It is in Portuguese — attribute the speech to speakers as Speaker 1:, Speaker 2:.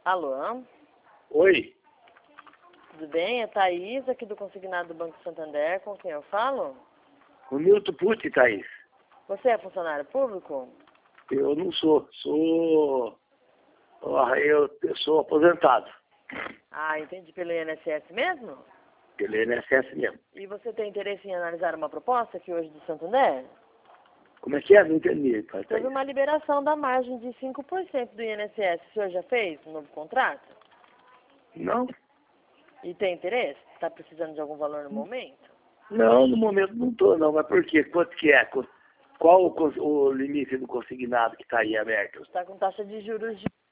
Speaker 1: Alô?
Speaker 2: Oi,
Speaker 1: Tudo bem? É Thaís, aqui do Consignado do Banco Santander. Com quem eu falo?
Speaker 2: o Milton Pucci, Thaís.
Speaker 1: Você é funcionário público?
Speaker 2: Eu não sou, eu sou aposentado,
Speaker 1: Ah, entendi. Pelo INSS mesmo?
Speaker 2: pelo INSS mesmo.
Speaker 1: E você tem interesse em analisar uma proposta aqui hoje do Santander?
Speaker 2: Como é que é? Não entendi, Thaís.
Speaker 1: Teve uma liberação da margem de 5% do INSS. O senhor já fez um novo contrato?
Speaker 2: Não,
Speaker 1: E tem interesse? Está precisando de algum valor no momento?
Speaker 2: não, no momento não estou, não. Mas por quê? Quanto que é? Qual o limite do consignado que está aí aberto?
Speaker 1: Está com taxa de juros de